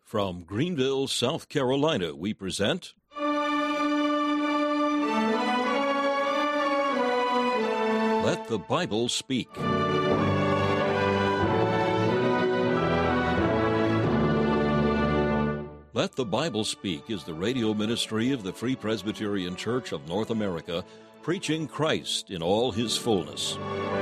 From Greenville, South Carolina, we present Let the Bible Speak. Let the Bible Speak is the radio ministry of the Free Presbyterian Church of North America, preaching Christ in all his fullness.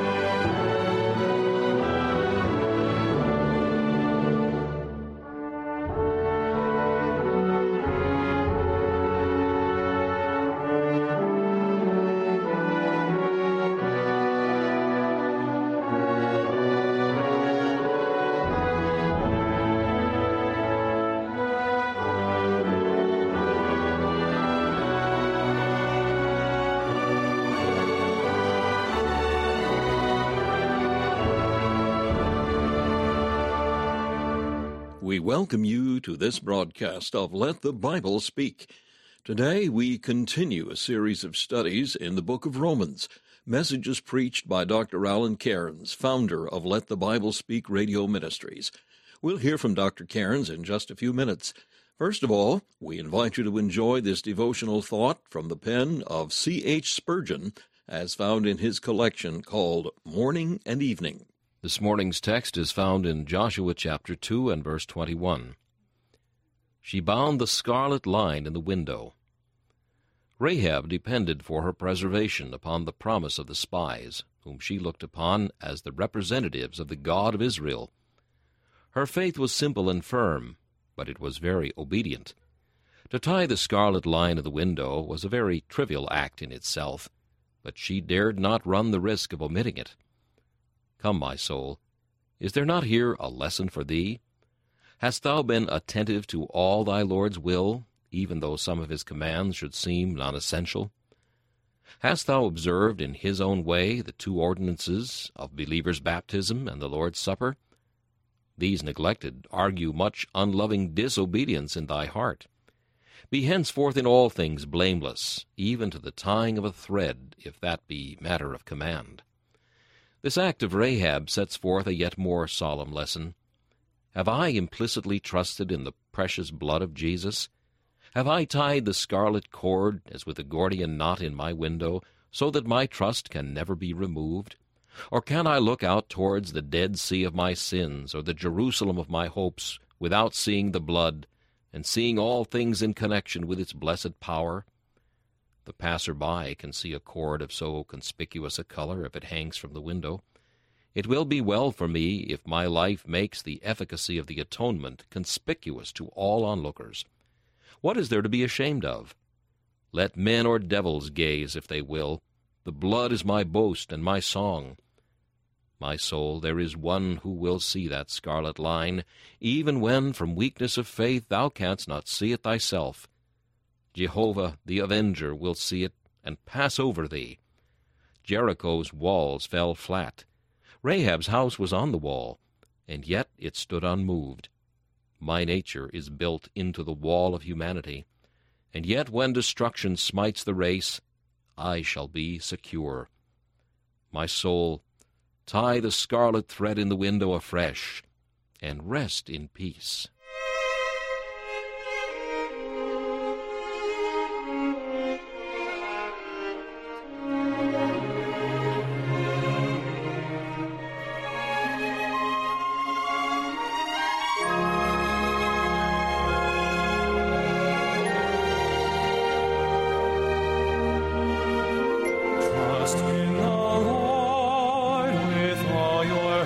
We welcome you to this broadcast of Let the Bible Speak. Today we continue a series of studies in the book of Romans, messages preached by Dr. Alan Cairns, founder of Let the Bible Speak Radio Ministries. We'll hear from Dr. Cairns in just a few minutes. First of all, we invite you to enjoy this devotional thought from the pen of C.H. Spurgeon, as found in his collection called Morning and Evening. This morning's text is found in Joshua chapter 2 and verse 21. She bound the scarlet line in the window. Rahab depended for her preservation upon the promise of the spies, whom she looked upon as the representatives of the God of Israel. Her faith was simple and firm, but it was very obedient. To tie the scarlet line of the window was a very trivial act in itself, but she dared not run the risk of omitting it. Come, my soul, is there not here a lesson for thee? Hast thou been attentive to all thy Lord's will, even though some of his commands should seem non-essential? Hast thou observed in his own way the two ordinances of believers' baptism and the Lord's Supper? These neglected argue much unloving disobedience in thy heart. Be henceforth in all things blameless, even to the tying of a thread, if that be matter of command. This act of Rahab sets forth a yet more solemn lesson. Have I implicitly trusted in the precious blood of Jesus? Have I tied the scarlet cord, as with a Gordian knot in my window, so that my trust can never be removed? Or can I look out towards the Dead Sea of my sins, or the Jerusalem of my hopes, without seeing the blood, and seeing all things in connection with its blessed power? The passer-by can see a cord of so conspicuous a color if it hangs from the window. It will be well for me if my life makes the efficacy of the atonement conspicuous to all onlookers. What is there to be ashamed of? Let men or devils gaze if they will. The blood is my boast and my song. My soul, there is one who will see that scarlet line, even when from weakness of faith thou canst not see it thyself. Jehovah, the Avenger, will see it and pass over thee. Jericho's walls fell flat. Rahab's house was on the wall, and yet it stood unmoved. My nature is built into the wall of humanity, and yet when destruction smites the race, I shall be secure. My soul, tie the scarlet thread in the window afresh, and rest in peace. Trust in the Lord with all your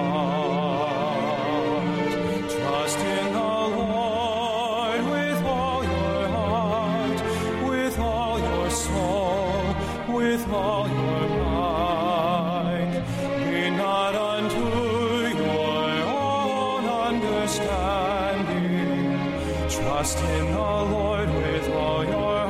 heart. Trust in the Lord with all your heart, with all your soul, with all your mind. Lean not unto your own understanding. Trust in the Lord with all your heart.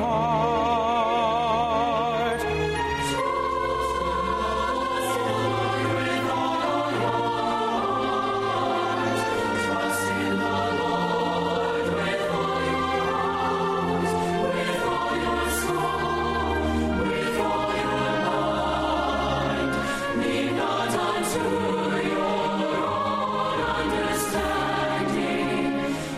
Trust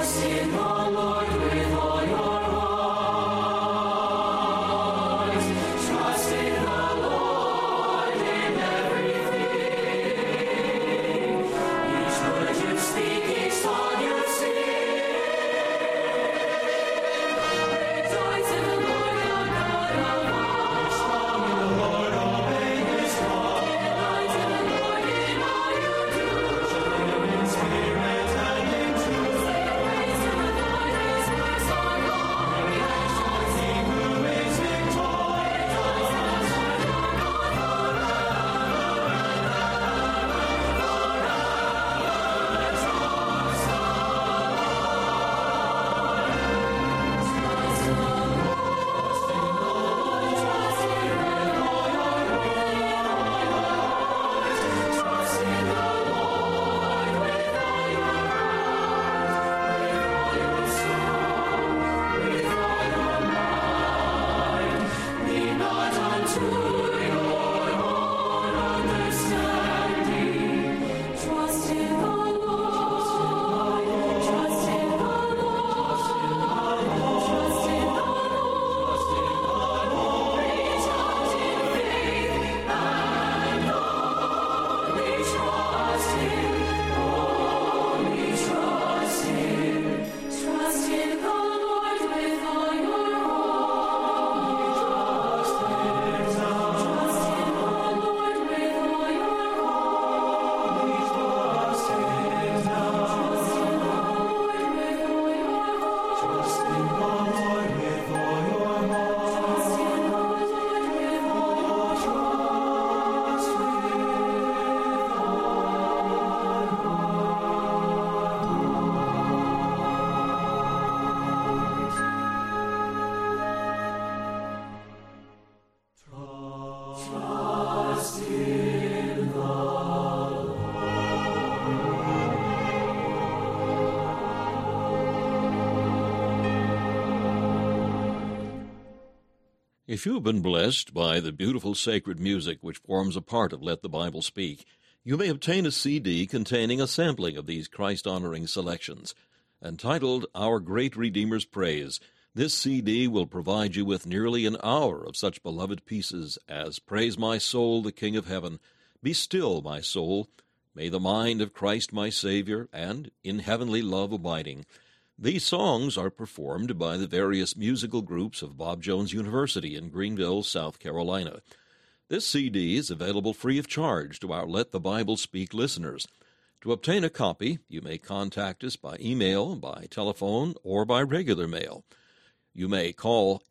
If you have been blessed by the beautiful sacred music which forms a part of Let the Bible Speak, you may obtain a CD containing a sampling of these Christ-honoring selections. Entitled Our Great Redeemer's Praise, this CD will provide you with nearly an hour of such beloved pieces as Praise My Soul, the King of Heaven, Be Still, My Soul, May the Mind of Christ my Savior, and In Heavenly Love Abiding. These songs are performed by the various musical groups of Bob Jones University in Greenville, South Carolina. This CD is available free of charge to our Let the Bible Speak listeners. To obtain a copy, you may contact us by email, by telephone, or by regular mail. You may call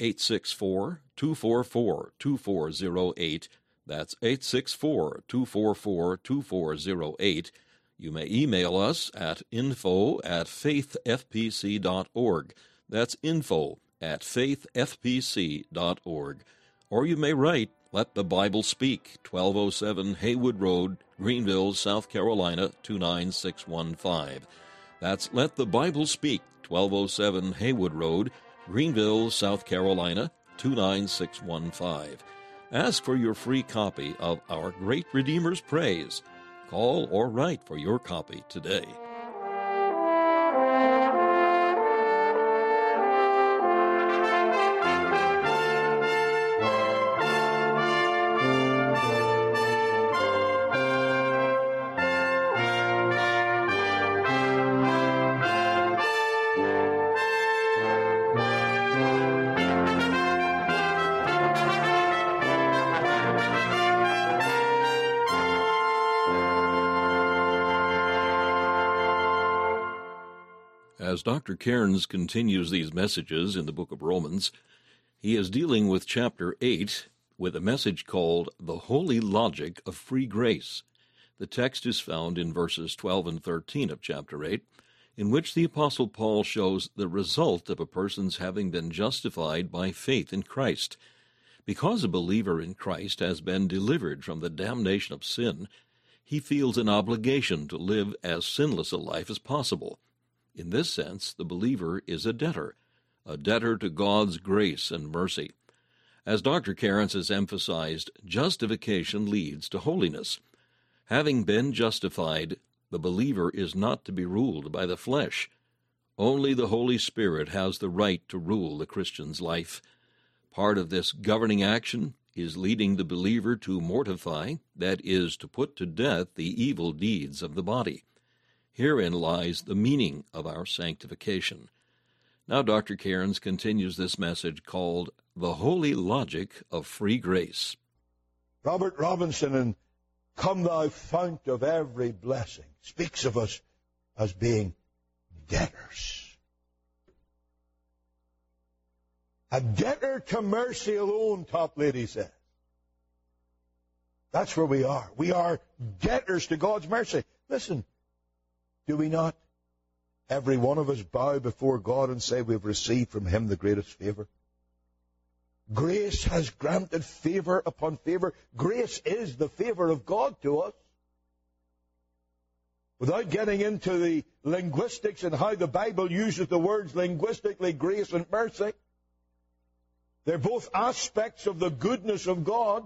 864-244-2408. That's 864-244-2408. You may email us at info@faithfpc.org. That's info@faithfpc.org. Or you may write, Let the Bible Speak, 1207 Haywood Road, Greenville, South Carolina, 29615. That's Let the Bible Speak, 1207 Haywood Road, Greenville, South Carolina, 29615. Ask for your free copy of Our Great Redeemer's Praise. Call or write for your copy today. As Dr. Cairns continues these messages in the book of Romans, he is dealing with chapter 8 with a message called The Holy Logic of Free Grace. The text is found in verses 12 and 13 of chapter 8, in which the Apostle Paul shows the result of a person's having been justified by faith in Christ. Because a believer in Christ has been delivered from the damnation of sin, he feels an obligation to live as sinless a life as possible. In this sense, the believer is a debtor to God's grace and mercy. As Dr. Cairns has emphasized, justification leads to holiness. Having been justified, the believer is not to be ruled by the flesh. Only the Holy Spirit has the right to rule the Christian's life. Part of this governing action is leading the believer to mortify, that is, to put to death the evil deeds of the body. Herein lies the meaning of our sanctification. Now Dr. Cairns continues this message called The Holy Logic of Free Grace. Robert Robinson in Come Thou Fount of Every Blessing speaks of us as being debtors. A debtor to mercy alone, Toplady says. That's where we are. We are debtors to God's mercy. Listen, do we not, every one of us, bow before God and say we've received from Him the greatest favor? Grace has granted favor upon favor. Grace is the favor of God to us. Without getting into the linguistics and how the Bible uses the words linguistically, grace and mercy, they're both aspects of the goodness of God.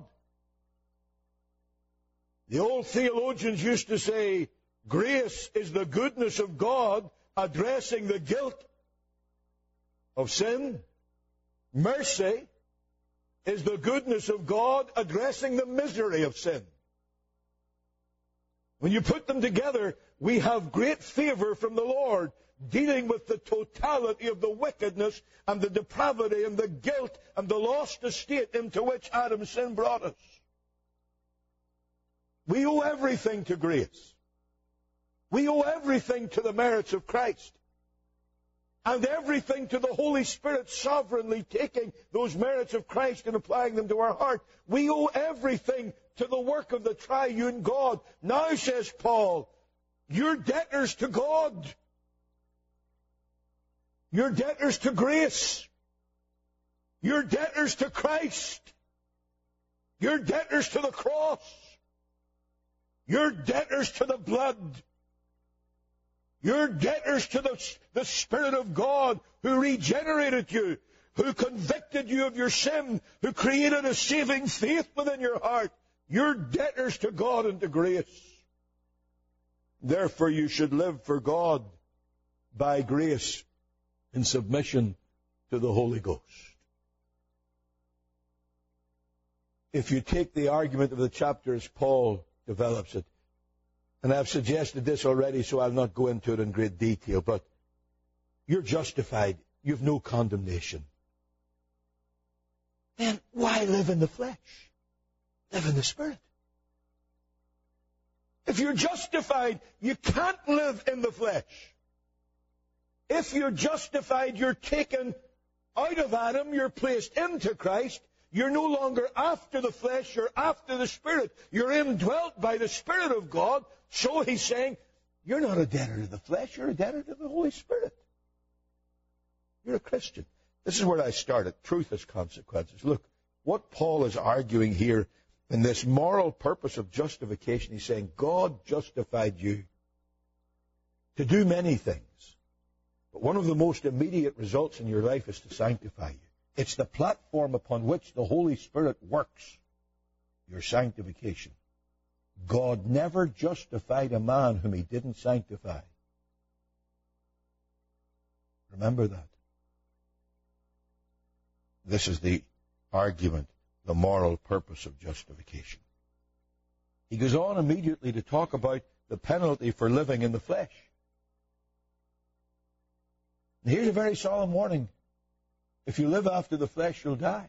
The old theologians used to say, grace is the goodness of God addressing the guilt of sin. Mercy is the goodness of God addressing the misery of sin. When you put them together, we have great favor from the Lord, dealing with the totality of the wickedness and the depravity and the guilt and the lost estate into which Adam's sin brought us. We owe everything to grace. We owe everything to the merits of Christ. And everything to the Holy Spirit sovereignly taking those merits of Christ and applying them to our heart. We owe everything to the work of the triune God. Now, says Paul, you're debtors to God. You're debtors to grace. You're debtors to Christ. You're debtors to the cross. You're debtors to the blood. You're debtors to the Spirit of God who regenerated you, who convicted you of your sin, who created a saving faith within your heart. You're debtors to God and to grace. Therefore, you should live for God by grace in submission to the Holy Ghost. If you take the argument of the chapter as Paul develops it, and I've suggested this already, so I'll not go into it in great detail, but you're justified. You've no condemnation. Then why live in the flesh? Live in the Spirit. If you're justified, you can't live in the flesh. If you're justified, you're taken out of Adam, you're placed into Christ. You're no longer after the flesh, you're after the Spirit. You're indwelt by the Spirit of God. So he's saying, you're not a debtor to the flesh, you're a debtor to the Holy Spirit. You're a Christian. This is where I started. Truth has consequences. Look, what Paul is arguing here in this moral purpose of justification, he's saying, God justified you to do many things. But one of the most immediate results in your life is to sanctify you. It's the platform upon which the Holy Spirit works, your sanctification. God never justified a man whom He didn't sanctify. Remember that. This is the argument, the moral purpose of justification. He goes on immediately to talk about the penalty for living in the flesh. And here's a very solemn warning. If you live after the flesh, you'll die.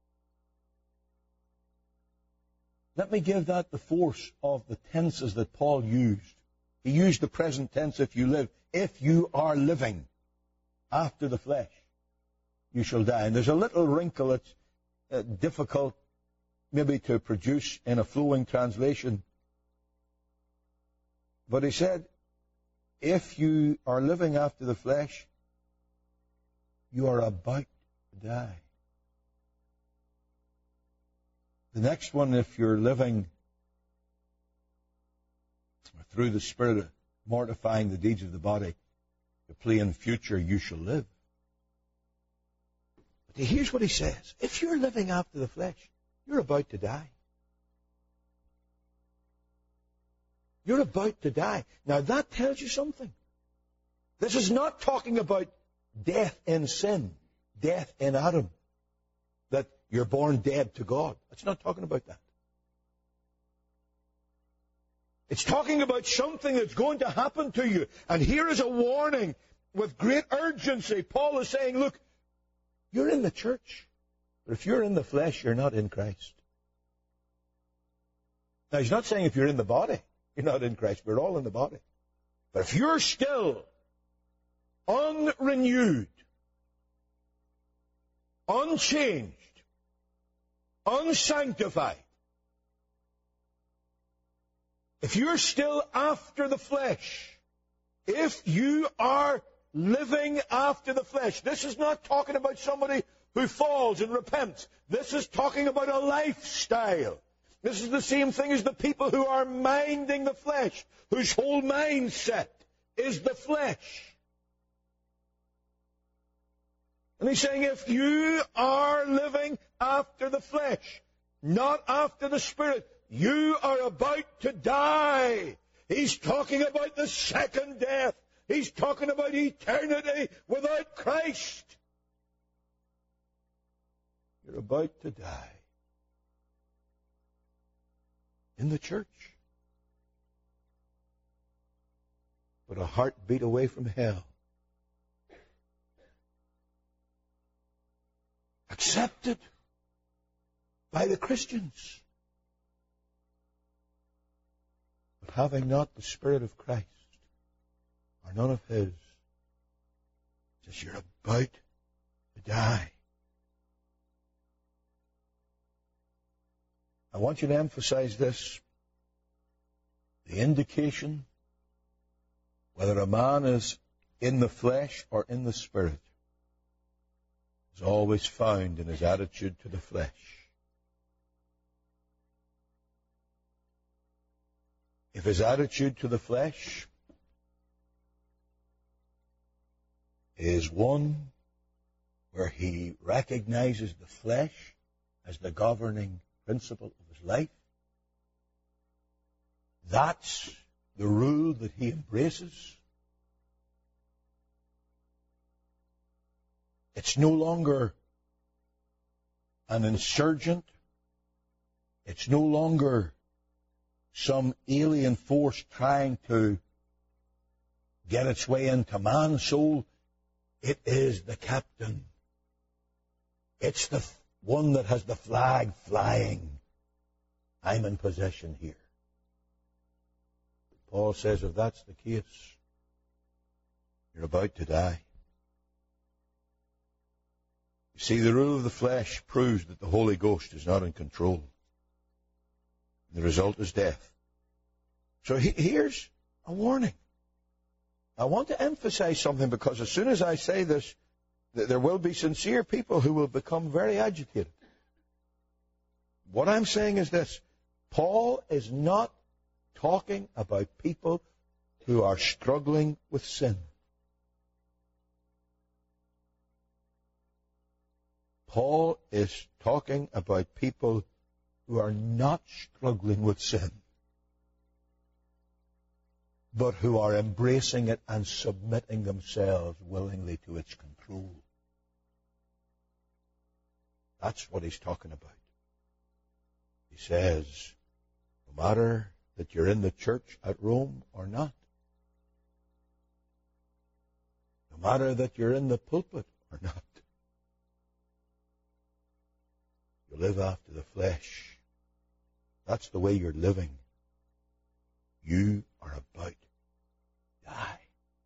Let me give that the force of the tenses that Paul used. He used the present tense, if you live. If you are living after the flesh, you shall die. And there's a little wrinkle that's difficult maybe to produce in a flowing translation. But he said, if you are living after the flesh, you are about to die. The next one, if you're living through the Spirit, mortifying the deeds of the body, the plea in future, you shall live. But here's what he says. If you're living after the flesh, you're about to die. You're about to die. Now that tells you something. This is not talking about death in sin, death in Adam, that you're born dead to God. It's not talking about that. It's talking about something that's going to happen to you. And here is a warning with great urgency. Paul is saying, look, you're in the church, but if you're in the flesh, you're not in Christ. Now, he's not saying if you're in the body, you're not in Christ. We're all in the body. But if you're still unrenewed, unchanged, unsanctified, if you're still after the flesh, if you are living after the flesh, this is not talking about somebody who falls and repents. This is talking about a lifestyle. This is the same thing as the people who are minding the flesh, whose whole mindset is the flesh. And he's saying, if you are living after the flesh, not after the Spirit, you are about to die. He's talking about the second death. He's talking about eternity without Christ. You're about to die. In the church. But a heartbeat away from hell. Accepted by the Christians. But having not the Spirit of Christ, or none of His, says you're about to die. I want you to emphasize this. The indication whether a man is in the flesh or in the Spirit is always found in his attitude to the flesh. If his attitude to the flesh is one where he recognizes the flesh as the governing principle of his life, that's the rule that he embraces. It's no longer an insurgent. It's no longer some alien force trying to get its way into man's soul. It is the captain. It's the one that has the flag flying. I'm in possession here. Paul says if that's the case, you're about to die. You see, the rule of the flesh proves that the Holy Ghost is not in control. The result is death. So here's a warning. I want to emphasize something, because as soon as I say this, there will be sincere people who will become very agitated. What I'm saying is this. Paul is not talking about people who are struggling with sin. Paul is talking about people who are not struggling with sin, but who are embracing it and submitting themselves willingly to its control. That's what he's talking about. He says, no matter that you're in the church at Rome or not, no matter that you're in the pulpit or not, you live after the flesh. That's the way you're living. You are about to die.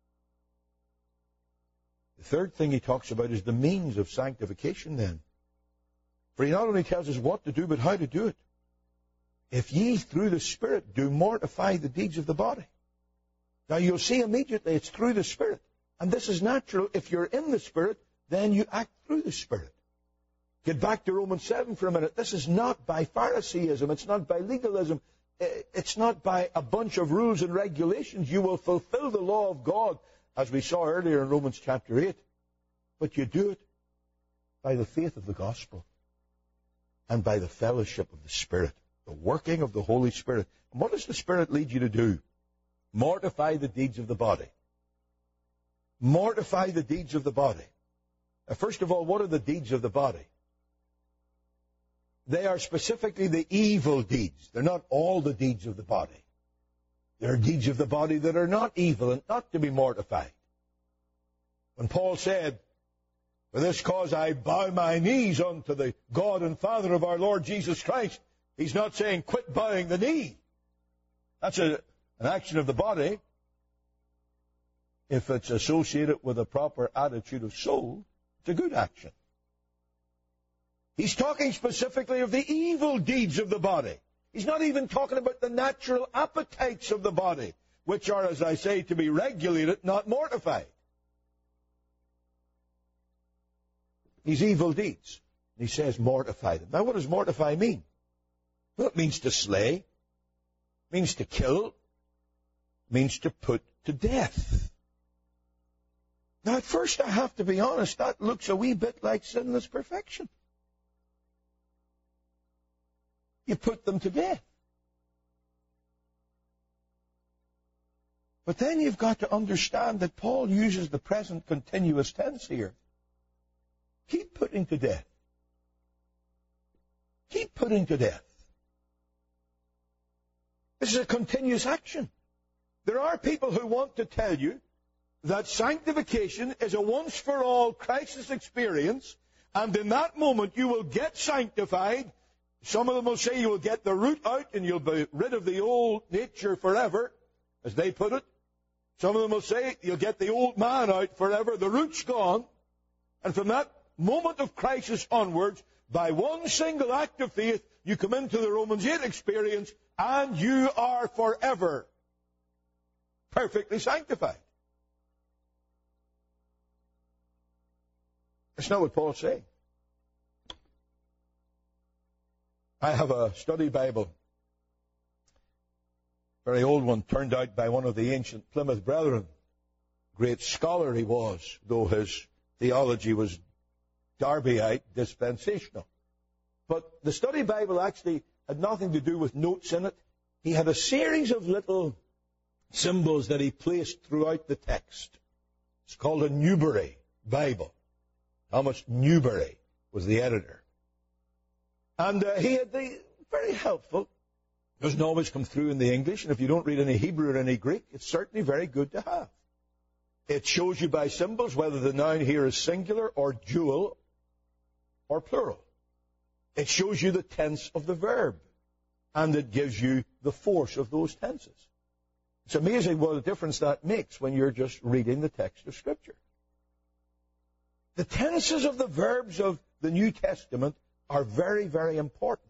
The third thing he talks about is the means of sanctification then. For he not only tells us what to do, but how to do it. If ye through the Spirit do mortify the deeds of the body. Now you'll see immediately it's through the Spirit. And this is natural. If you're in the Spirit, then you act through the Spirit. Get back to Romans 7 for a minute. This is not by Phariseeism. It's not by legalism. It's not by a bunch of rules and regulations. You will fulfill the law of God, as we saw earlier in Romans chapter 8. But you do it by the faith of the gospel and by the fellowship of the Spirit, the working of the Holy Spirit. And what does the Spirit lead you to do? Mortify the deeds of the body. mortify the deeds of the body. Now, first of all, what are the deeds of the body? They are specifically the evil deeds. They're not all the deeds of the body. There are deeds of the body that are not evil and not to be mortified. When Paul said, "For this cause I bow my knees unto the God and Father of our Lord Jesus Christ," he's not saying quit bowing the knee. That's an action of the body. If it's associated with a proper attitude of soul, it's a good action. He's talking specifically of the evil deeds of the body. He's not even talking about the natural appetites of the body, which are, as I say, to be regulated, not mortified. These evil deeds. He says mortify them. Now, what does mortify mean? Well, it means to slay, it means to kill, it means to put to death. Now, at first, I have to be honest, that looks a wee bit like sinless perfection. You put them to death. But then you've got to understand that Paul uses the present continuous tense here. Keep putting to death. Keep putting to death. This is a continuous action. There are people who want to tell you that sanctification is a once-for-all crisis experience, and in that moment you will get sanctified. Some of them will say you will get the root out and you'll be rid of the old nature forever, as they put it. Some of them will say you'll get the old man out forever, the root's gone, and from that moment of crisis onwards, by one single act of faith, you come into the Romans 8 experience, and you are forever perfectly sanctified. That's not what Paul's saying. I have a study Bible, very old one, turned out by one of the ancient Plymouth Brethren. Great scholar he was, though his theology was Darbyite, dispensational. But the study Bible actually had nothing to do with notes in it. He had a series of little symbols that he placed throughout the text. It's called a Newbery Bible. Thomas Newbery was the editor. And he had the very helpful. Doesn't always come through in the English, and if you don't read any Hebrew or any Greek, it's certainly very good to have. It shows you by symbols whether the noun here is singular or dual or plural. It shows you the tense of the verb, and it gives you the force of those tenses. It's amazing what a difference that makes when you're just reading the text of Scripture. The tenses of the verbs of the New Testament are very, very important.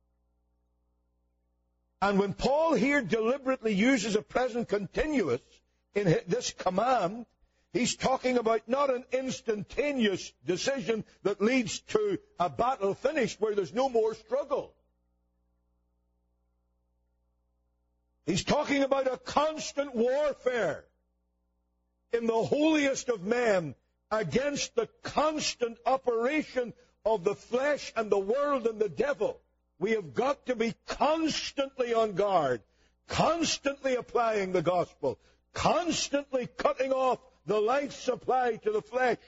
And when Paul here deliberately uses a present continuous in this command, he's talking about not an instantaneous decision that leads to a battle finished where there's no more struggle. He's talking about a constant warfare in the holiest of men against the constant operation of the flesh and the world and the devil. We have got to be constantly on guard, constantly applying the gospel, constantly cutting off the life supply to the flesh.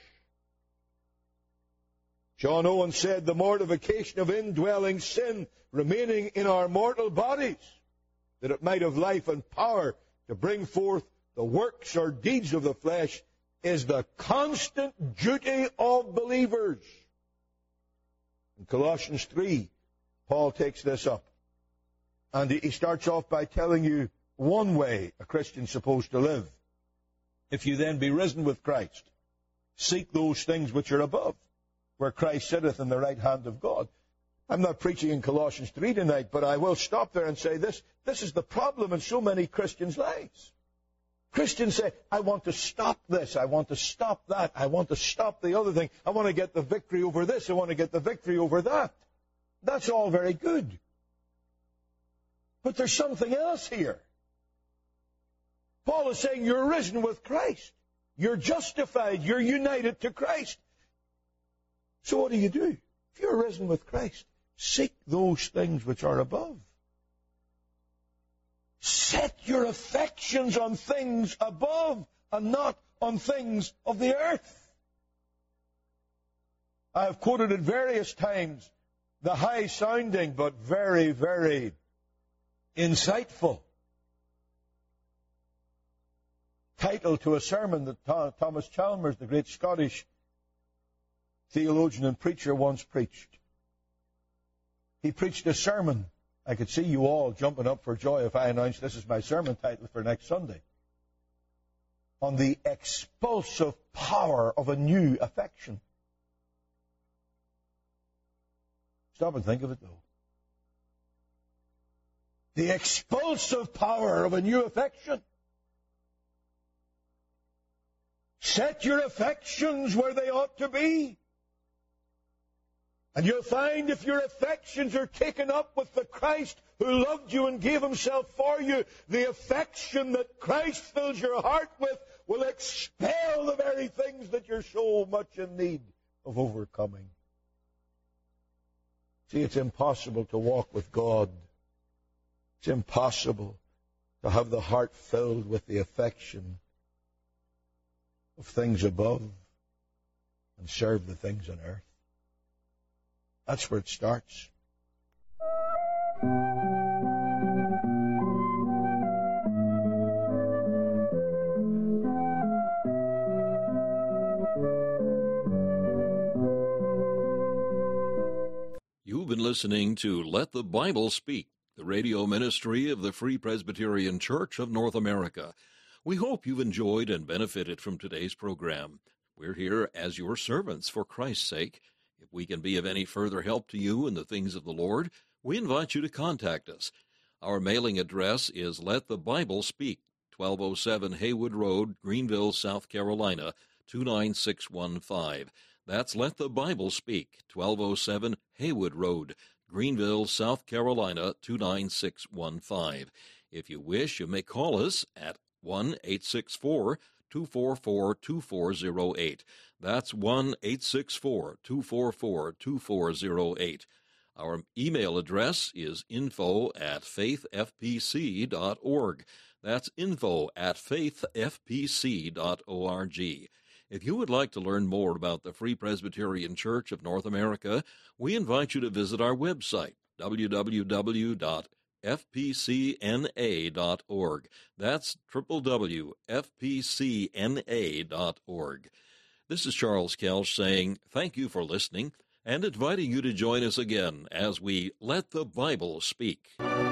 John Owen said, the mortification of indwelling sin remaining in our mortal bodies, that it might have life and power to bring forth the works or deeds of the flesh, is the constant duty of believers. In Colossians 3, Paul takes this up. And he starts off by telling you one way a Christian's supposed to live. If you then be risen with Christ, seek those things which are above, where Christ sitteth in the right hand of God. I'm not preaching in Colossians 3 tonight, but I will stop there and say this is the problem in so many Christians' lives. Christians say, I want to stop this, I want to stop that, I want to stop the other thing, I want to get the victory over this, I want to get the victory over that. That's all very good. But there's something else here. Paul is saying you're risen with Christ. You're justified. You're united to Christ. So what do? If you're risen with Christ, seek those things which are above. Set your affections on things above and not on things of the earth. I have quoted at various times the high-sounding but very, very insightful title to a sermon that Thomas Chalmers, the great Scottish theologian and preacher, once preached. He preached a sermon. I could see you all jumping up for joy if I announced this is my sermon title for next Sunday. On the expulsive power of a new affection. Stop and think of it, though. The expulsive power of a new affection. Set your affections where they ought to be. And you'll find if your affections are taken up with the Christ who loved you and gave himself for you, the affection that Christ fills your heart with will expel the very things that you're so much in need of overcoming. See, it's impossible to walk with God. It's impossible to have the heart filled with the affection of things above and serve the things on earth. That's where it starts. You've been listening to Let the Bible Speak, the radio ministry of the Free Presbyterian Church of North America. We hope you've enjoyed and benefited from today's program. We're here as your servants for Christ's sake. If we can be of any further help to you in the things of the Lord, we invite you to contact us. Our mailing address is Let the Bible Speak, 1207 Haywood Road, Greenville, South Carolina, 29615. That's Let the Bible Speak, 1207 Haywood Road, Greenville, South Carolina, 29615. If you wish, you may call us at 1-864-244-2408. That's 1-864-244-2408. Our email address is info@faithfpc.org. That's info@faithfpc.org. If you would like to learn more about the Free Presbyterian Church of North America, we invite you to visit our website, www.fpcna.org. That's www.fpcna.org. This is Charles Kelch saying thank you for listening and inviting you to join us again as we Let the Bible Speak.